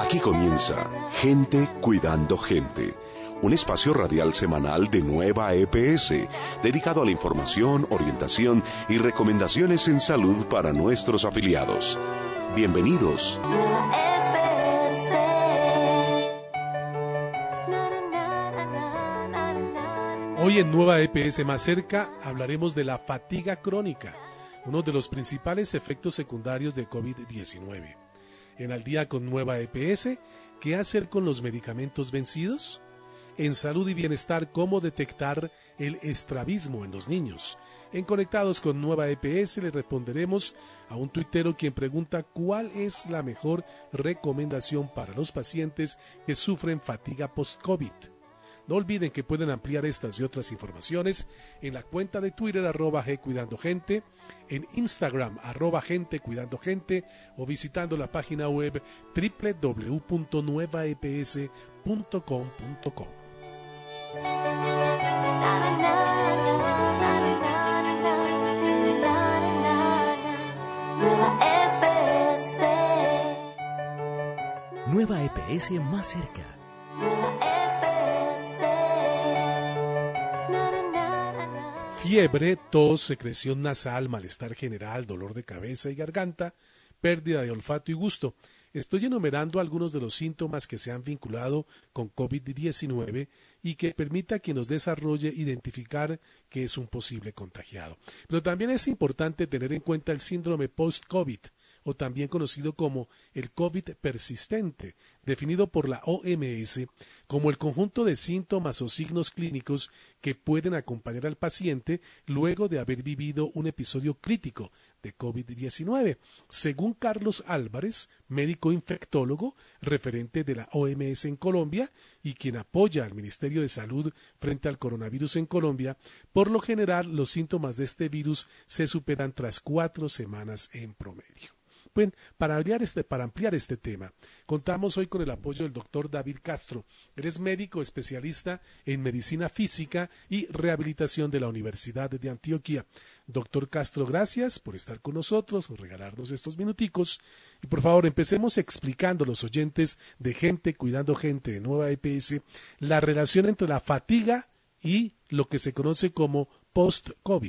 Aquí comienza Gente Cuidando Gente, un espacio radial semanal de Nueva EPS, dedicado a la información, orientación y recomendaciones en salud para nuestros afiliados. Bienvenidos. Hoy en Nueva EPS Más Cerca hablaremos de la fatiga crónica, uno de los principales efectos secundarios de COVID-19. En Al Día con Nueva EPS, ¿qué hacer con los medicamentos vencidos? En Salud y Bienestar, ¿cómo detectar el estrabismo en los niños? En Conectados con Nueva EPS le responderemos a un tuitero quien pregunta cuál es la mejor recomendación para los pacientes que sufren fatiga post-COVID. No olviden que pueden ampliar estas y otras informaciones en la cuenta de Twitter @GCuidandoGente, en Instagram @GenteCuidandoGente o visitando la página web www.nuevaeps.com.co. Nueva EPS Más Cerca. Fiebre, tos, secreción nasal, malestar general, dolor de cabeza y garganta, pérdida de olfato y gusto. Estoy enumerando algunos de los síntomas que se han vinculado con COVID-19 y que permita a quien los desarrolle identificar que es un posible contagiado. Pero también es importante tener en cuenta el síndrome post-COVID, o también conocido como el COVID persistente, definido por la OMS como el conjunto de síntomas o signos clínicos que pueden acompañar al paciente luego de haber vivido un episodio crítico de COVID-19. Según Carlos Álvarez, médico infectólogo, referente de la OMS en Colombia y quien apoya al Ministerio de Salud frente al coronavirus en Colombia, por lo general los síntomas de este virus se superan tras 4 semanas en promedio. Bueno, para ampliar este tema, contamos hoy con el apoyo del doctor David Castro. Él es médico especialista en medicina física y rehabilitación de la Universidad de Antioquia. Doctor Castro, gracias por estar con nosotros, por regalarnos estos minuticos. Y por favor, empecemos explicando a los oyentes de Gente Cuidando Gente de Nueva EPS la relación entre la fatiga y lo que se conoce como post-COVID.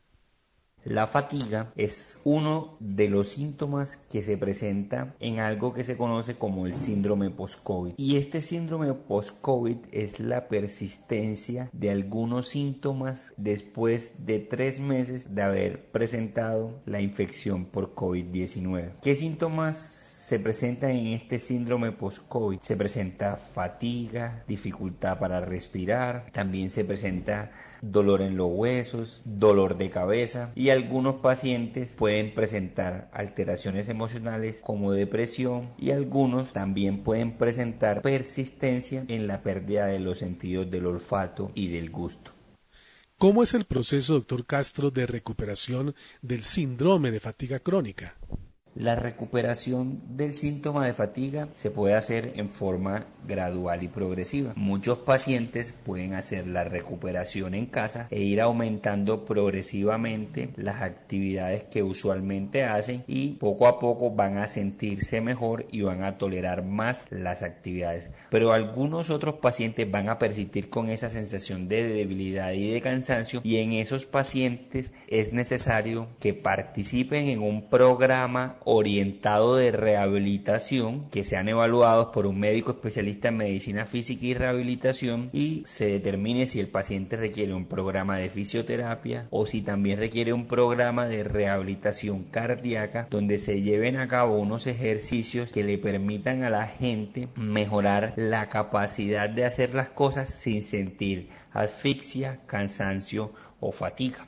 La fatiga es uno de los síntomas que se presenta en algo que se conoce como el síndrome post-COVID. Y este síndrome post-COVID es la persistencia de algunos síntomas después de 3 meses de haber presentado la infección por COVID-19. ¿Qué síntomas se presentan en este síndrome post-COVID? Se presenta fatiga, dificultad para respirar, también se presenta dolor en los huesos, dolor de cabeza y algunos pacientes pueden presentar alteraciones emocionales como depresión y algunos también pueden presentar persistencia en la pérdida de los sentidos del olfato y del gusto. ¿Cómo es el proceso, doctor Castro, de recuperación del síndrome de fatiga crónica? La recuperación del síntoma de fatiga se puede hacer en forma gradual y progresiva. Muchos pacientes pueden hacer la recuperación en casa e ir aumentando progresivamente las actividades que usualmente hacen y poco a poco van a sentirse mejor y van a tolerar más las actividades. Pero algunos otros pacientes van a persistir con esa sensación de debilidad y de cansancio y en esos pacientes es necesario que participen en un programa orientado de rehabilitación, que sean evaluados por un médico especialista en medicina física y rehabilitación y se determine si el paciente requiere un programa de fisioterapia o si también requiere un programa de rehabilitación cardíaca donde se lleven a cabo unos ejercicios que le permitan a la gente mejorar la capacidad de hacer las cosas sin sentir asfixia, cansancio o fatiga.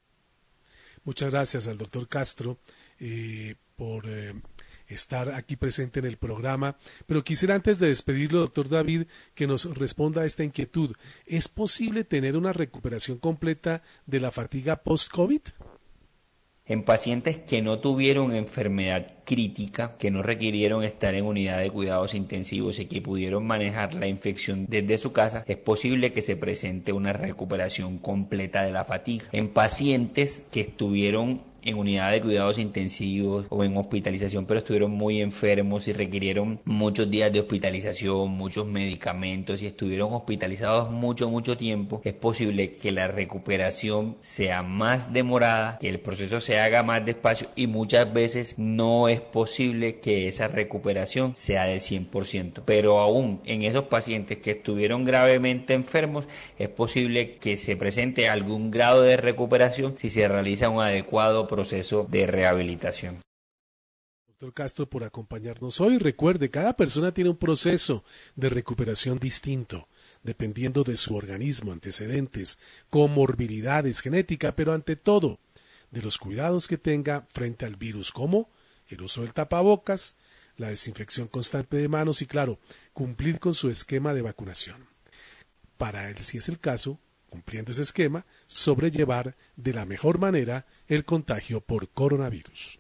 Muchas gracias al doctor Castro por estar aquí presente en el programa, pero quisiera antes de despedirlo, doctor David, que nos responda a esta inquietud. ¿Es posible tener una recuperación completa de la fatiga post-COVID? En pacientes que no tuvieron enfermedad crítica, que no requirieron estar en unidad de cuidados intensivos y que pudieron manejar la infección desde su casa, es posible que se presente una recuperación completa de la fatiga. En pacientes que estuvieron en unidad de cuidados intensivos o en hospitalización, pero estuvieron muy enfermos y requirieron muchos días de hospitalización, muchos medicamentos y estuvieron hospitalizados mucho tiempo, es posible que la recuperación sea más demorada, que el proceso se haga más despacio y muchas veces no es posible que esa recuperación sea del 100%. Pero aún en esos pacientes que estuvieron gravemente enfermos, es posible que se presente algún grado de recuperación si se realiza un adecuado proceso de rehabilitación. Doctor Castro, por acompañarnos hoy. Recuerde, cada persona tiene un proceso de recuperación distinto, dependiendo de su organismo, antecedentes, comorbilidades, genética, pero ante todo, de los cuidados que tenga frente al virus, como el uso del tapabocas, la desinfección constante de manos y, claro, cumplir con su esquema de vacunación. Para él, si es el caso, cumpliendo ese esquema, sobrellevar de la mejor manera el contagio por coronavirus.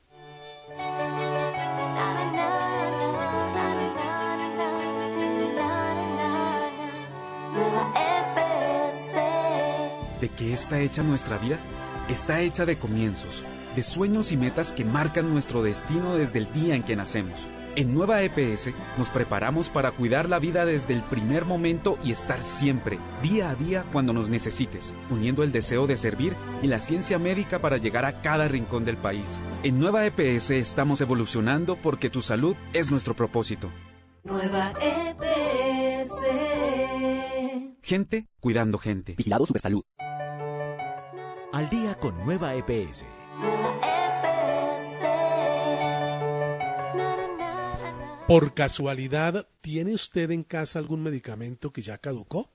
¿De qué está hecha nuestra vida? Está hecha de comienzos, de sueños y metas que marcan nuestro destino desde el día en que nacemos. En Nueva EPS nos preparamos para cuidar la vida desde el primer momento y estar siempre, día a día, cuando nos necesites, uniendo el deseo de servir y la ciencia médica para llegar a cada rincón del país. En Nueva EPS estamos evolucionando porque tu salud es nuestro propósito. Nueva EPS. Gente cuidando gente. Vigilado Supersalud. Al día con Nueva EPS. Por casualidad, ¿tiene usted en casa algún medicamento que ya caducó?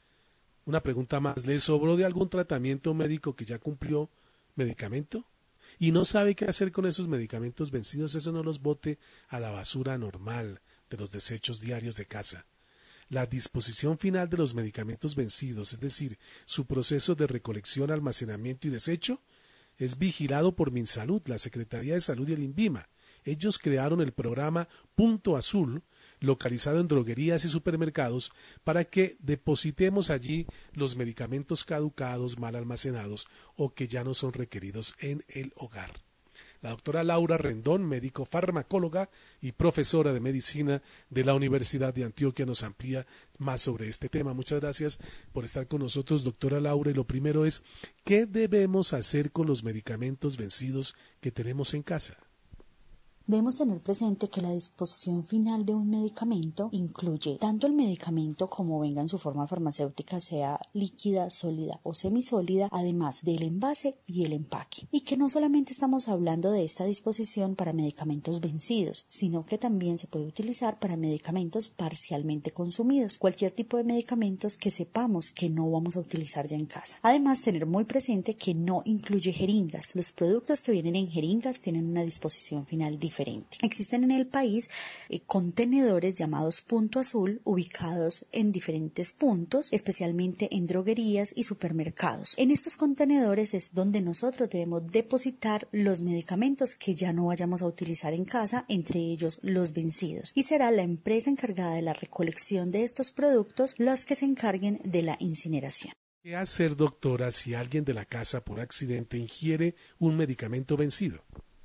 Una pregunta más, ¿le sobró de algún tratamiento médico que ya cumplió medicamento? ¿Y no sabe qué hacer con esos medicamentos vencidos? Eso no los bote a la basura normal de los desechos diarios de casa. La disposición final de los medicamentos vencidos, es decir, su proceso de recolección, almacenamiento y desecho, es vigilado por Minsalud, la Secretaría de Salud y el INVIMA. Ellos crearon el programa Punto Azul, localizado en droguerías y supermercados, para que depositemos allí los medicamentos caducados, mal almacenados o que ya no son requeridos en el hogar. La doctora Laura Rendón, médico farmacóloga y profesora de medicina de la Universidad de Antioquia, nos amplía más sobre este tema. Muchas gracias por estar con nosotros, doctora Laura. Y lo primero es, ¿qué debemos hacer con los medicamentos vencidos que tenemos en casa? Debemos tener presente que la disposición final de un medicamento incluye tanto el medicamento como venga en su forma farmacéutica, sea líquida, sólida o semisólida, además del envase y el empaque. Y que no solamente estamos hablando de esta disposición para medicamentos vencidos, sino que también se puede utilizar para medicamentos parcialmente consumidos, cualquier tipo de medicamentos que sepamos que no vamos a utilizar ya en casa. Además, tener muy presente que no incluye jeringas. Los productos que vienen en jeringas tienen una disposición final diferente. Existen en el país contenedores llamados Punto Azul, ubicados en diferentes puntos, especialmente en droguerías y supermercados. En estos contenedores es donde nosotros debemos depositar los medicamentos que ya no vayamos a utilizar en casa, entre ellos los vencidos. Y será la empresa encargada de la recolección de estos productos los que se encarguen de la incineración. ¿Qué hacer, doctora, si alguien de la casa por accidente ingiere un medicamento vencido?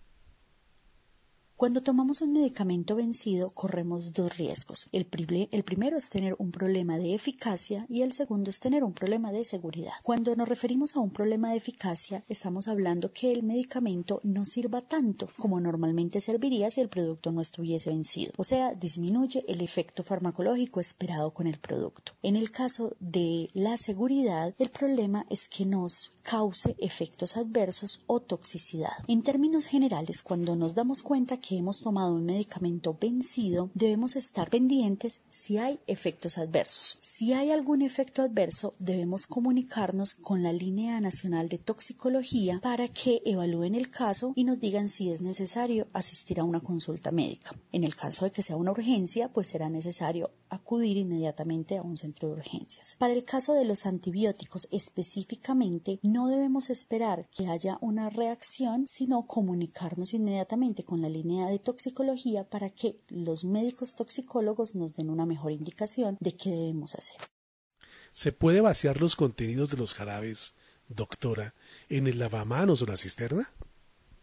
Cuando tomamos un medicamento vencido, corremos dos riesgos. El primero es tener un problema de eficacia y el segundo es tener un problema de seguridad. Cuando nos referimos a un problema de eficacia, estamos hablando que el medicamento no sirva tanto como normalmente serviría si el producto no estuviese vencido. O sea, disminuye el efecto farmacológico esperado con el producto. En el caso de la seguridad, el problema es que nos cause efectos adversos o toxicidad. En términos generales, cuando nos damos cuenta que hemos tomado un medicamento vencido, debemos estar pendientes si hay efectos adversos. Si hay algún efecto adverso, debemos comunicarnos con la Línea Nacional de Toxicología para que evalúen el caso y nos digan si es necesario asistir a una consulta médica. En el caso de que sea una urgencia, pues será necesario acudir inmediatamente a un centro de urgencias. Para el caso de los antibióticos específicamente, no debemos esperar que haya una reacción, sino comunicarnos inmediatamente con la línea de toxicología para que los médicos toxicólogos nos den una mejor indicación de qué debemos hacer. ¿Se puede vaciar los contenidos de los jarabes, doctora, en el lavamanos o la cisterna?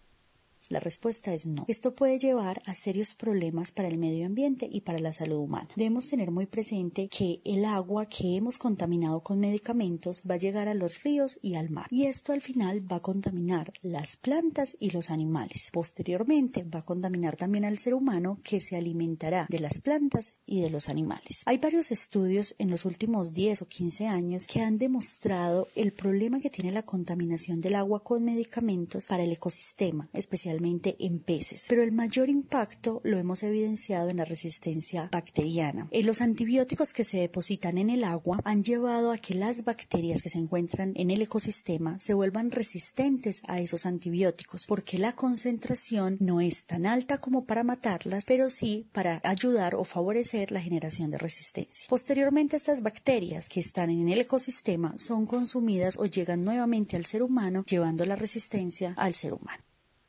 La respuesta es no. Esto puede llevar a serios problemas para el medio ambiente y para la salud humana. Debemos tener muy presente que el agua que hemos contaminado con medicamentos va a llegar a los ríos y al mar, y esto al final va a contaminar las plantas y los animales. Posteriormente va a contaminar también al ser humano, que se alimentará de las plantas y de los animales. Hay varios estudios en los últimos 10 o 15 años que han demostrado el problema que tiene la contaminación del agua con medicamentos para el ecosistema, especialmente en peces, pero el mayor impacto lo hemos evidenciado en la resistencia bacteriana. Los antibióticos que se depositan en el agua han llevado a que las bacterias que se encuentran en el ecosistema se vuelvan resistentes a esos antibióticos, porque la concentración no es tan alta como para matarlas, pero sí para ayudar o favorecer la generación de resistencia. Posteriormente, estas bacterias que están en el ecosistema son consumidas o llegan nuevamente al ser humano, llevando la resistencia al ser humano.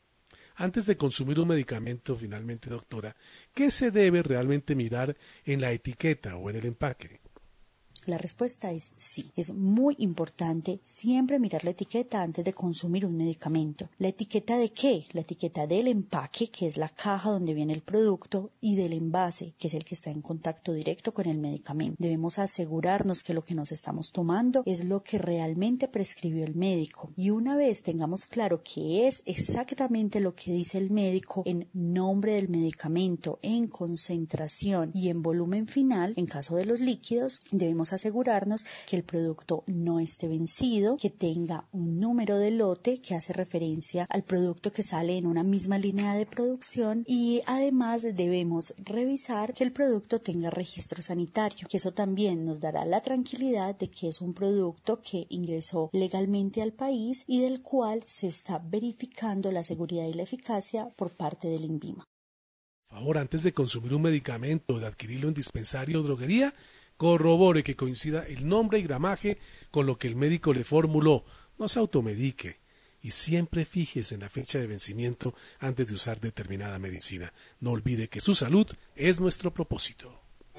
Antes de consumir un medicamento, finalmente, doctora, ¿qué se debe realmente mirar en la etiqueta o en el empaque? La respuesta es sí. Es muy importante siempre mirar la etiqueta antes de consumir un medicamento. ¿La etiqueta de qué? La etiqueta del empaque, que es la caja donde viene el producto, y del envase, que es el que está en contacto directo con el medicamento. Debemos asegurarnos que lo que nos estamos tomando es lo que realmente prescribió el médico. Y una vez tengamos claro que es exactamente lo que dice el médico en nombre del medicamento, en concentración y en volumen final, en caso de los líquidos, debemos asegurarnos que el producto no esté vencido, que tenga un número de lote que hace referencia al producto que sale en una misma línea de producción, y además debemos revisar que el producto tenga registro sanitario, que eso también nos dará la tranquilidad de que es un producto que ingresó legalmente al país y del cual se está verificando la seguridad y la eficacia por parte del INVIMA. Por favor, antes de consumir un medicamento o de adquirirlo en dispensario o droguería, corrobore que coincida el nombre y gramaje con lo que el médico le formuló. No se automedique y siempre fíjese en la fecha de vencimiento antes de usar determinada medicina. No olvide que su salud es nuestro propósito.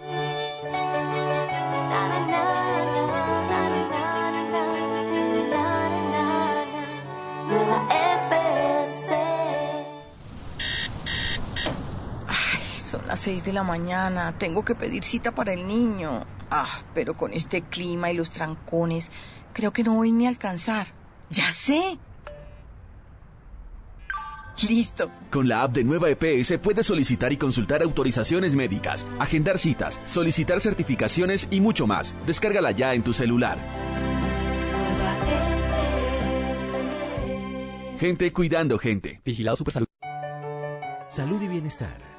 Son las 6 de la mañana, tengo que pedir cita para el niño. Pero con este clima y los trancones, creo que no voy ni a alcanzar. ¡Ya sé! ¡Listo! Con la app de Nueva EPS puedes solicitar y consultar autorizaciones médicas, agendar citas, solicitar certificaciones y mucho más. Descárgala ya en tu celular. Gente cuidando gente. Vigilado Supersalud. Salud y bienestar.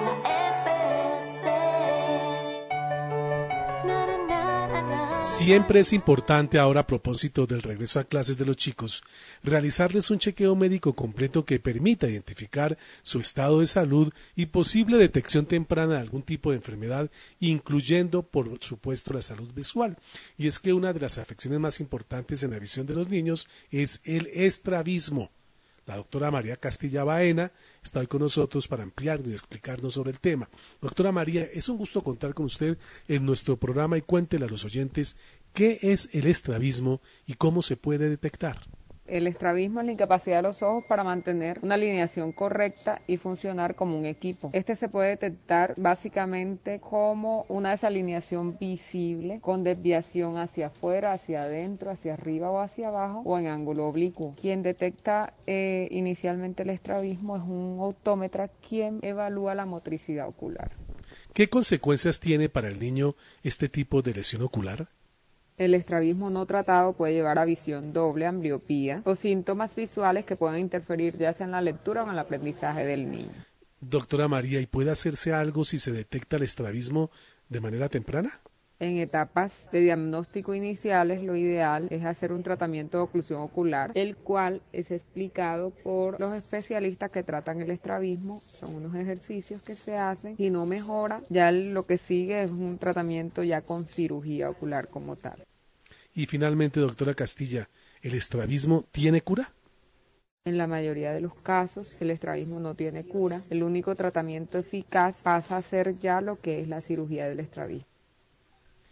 Siempre es importante ahora, a propósito del regreso a clases de los chicos, realizarles un chequeo médico completo que permita identificar su estado de salud y posible detección temprana de algún tipo de enfermedad, incluyendo, por supuesto, la salud visual. Y es que una de las afecciones más importantes en la visión de los niños es el estrabismo. La doctora María Castilla Baena está hoy con nosotros para ampliarnos y explicarnos sobre el tema. Doctora María, es un gusto contar con usted en nuestro programa y cuéntele a los oyentes qué es el estrabismo y cómo se puede detectar. El estrabismo es la incapacidad de los ojos para mantener una alineación correcta y funcionar como un equipo. Este se puede detectar básicamente como una desalineación visible con desviación hacia afuera, hacia adentro, hacia arriba o hacia abajo o en ángulo oblicuo. Quien detecta inicialmente el estrabismo es un optómetra quien evalúa la motricidad ocular. ¿Qué consecuencias tiene para el niño este tipo de lesión ocular? El estrabismo no tratado puede llevar a visión doble, ambliopía o síntomas visuales que pueden interferir ya sea en la lectura o en el aprendizaje del niño. Doctora María, ¿y puede hacerse algo si se detecta el estrabismo de manera temprana? En etapas de diagnóstico iniciales, lo ideal es hacer un tratamiento de oclusión ocular, el cual es explicado por los especialistas que tratan el estrabismo. Son unos ejercicios que se hacen. Si no mejora, ya lo que sigue es un tratamiento ya con cirugía ocular como tal. Y finalmente, doctora Castilla, ¿el estrabismo tiene cura? En la mayoría de los casos, el estrabismo no tiene cura. El único tratamiento eficaz pasa a ser ya lo que es la cirugía del estrabismo.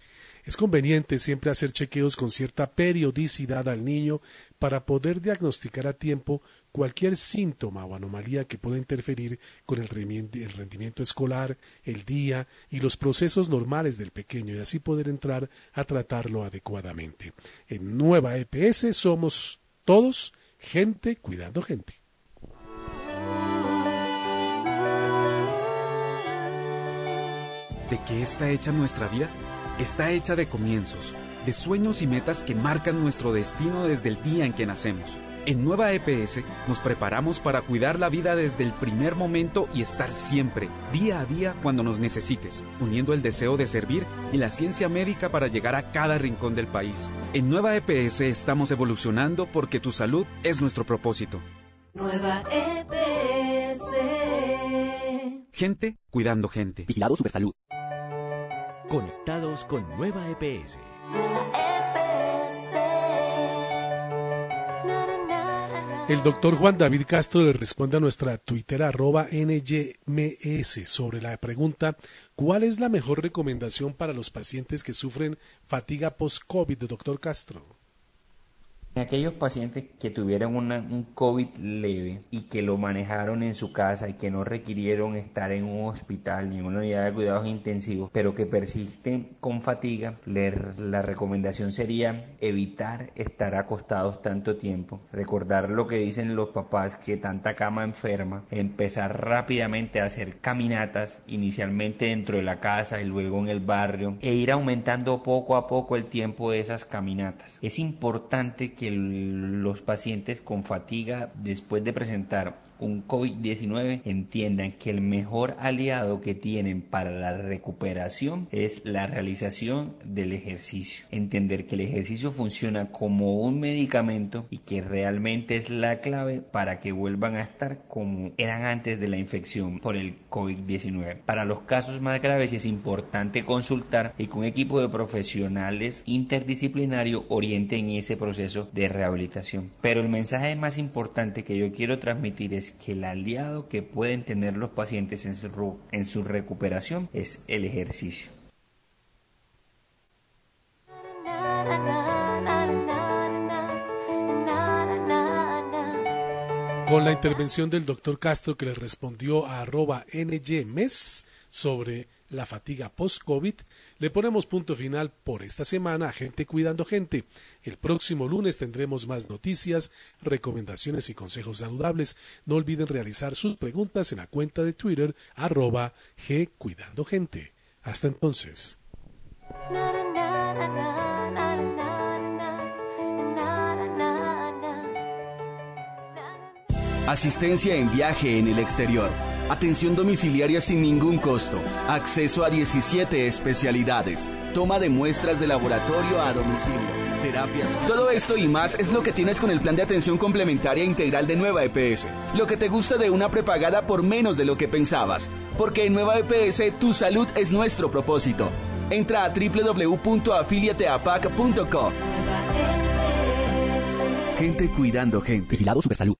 Es conveniente siempre hacer chequeos con cierta periodicidad al niño para poder diagnosticar a tiempo cualquier síntoma o anomalía que pueda interferir con el rendimiento escolar, el día y los procesos normales del pequeño y así poder entrar a tratarlo adecuadamente. En Nueva EPS somos todos gente cuidando gente. ¿De qué está hecha nuestra vida? Está hecha de comienzos, de sueños y metas que marcan nuestro destino desde el día en que nacemos. En Nueva EPS nos preparamos para cuidar la vida desde el primer momento y estar siempre, día a día, cuando nos necesites, uniendo el deseo de servir y la ciencia médica para llegar a cada rincón del país. En Nueva EPS estamos evolucionando porque tu salud es nuestro propósito. Nueva EPS. Gente cuidando gente. Vigilado Supersalud. Conectados con Nueva EPS. El doctor Juan David Castro le responde a nuestra Twitter @NYMS sobre la pregunta ¿cuál es la mejor recomendación para los pacientes que sufren fatiga post-COVID, doctor Castro? En aquellos pacientes que tuvieron un COVID leve y que lo manejaron en su casa y que no requirieron estar en un hospital ni en una unidad de cuidados intensivos, pero que persisten con fatiga, la recomendación sería evitar estar acostados tanto tiempo. Recordar lo que dicen los papás, que tanta cama enferma, empezar rápidamente a hacer caminatas, inicialmente dentro de la casa y luego en el barrio, e ir aumentando poco a poco el tiempo de esas caminatas. Es importante que los pacientes con fatiga después de presentar un COVID-19 entiendan que el mejor aliado que tienen para la recuperación es la realización del ejercicio. Entender que el ejercicio funciona como un medicamento y que realmente es la clave para que vuelvan a estar como eran antes de la infección por el COVID-19. Para los casos más graves es importante consultar y que un equipo de profesionales interdisciplinario orienten ese proceso de rehabilitación. Pero el mensaje más importante que yo quiero transmitir es que el aliado que pueden tener los pacientes en su recuperación es el ejercicio. Con la intervención del doctor Castro, que le respondió a @NYMES sobre la fatiga post-COVID, le ponemos punto final por esta semana a Gente Cuidando Gente. El próximo lunes tendremos más noticias, recomendaciones y consejos saludables. No olviden realizar sus preguntas en la cuenta de Twitter @GCuidandoGente. Hasta entonces. Asistencia en viaje en el exterior. Atención domiciliaria sin ningún costo. Acceso a 17 especialidades. Toma de muestras de laboratorio a domicilio. Terapias. Todo esto y más es lo que tienes con el plan de atención complementaria integral de Nueva EPS. Lo que te gusta de una prepagada por menos de lo que pensabas. Porque en Nueva EPS tu salud es nuestro propósito. Entra a www.afiliateapac.co. Gente cuidando gente. Vigilado Supersalud.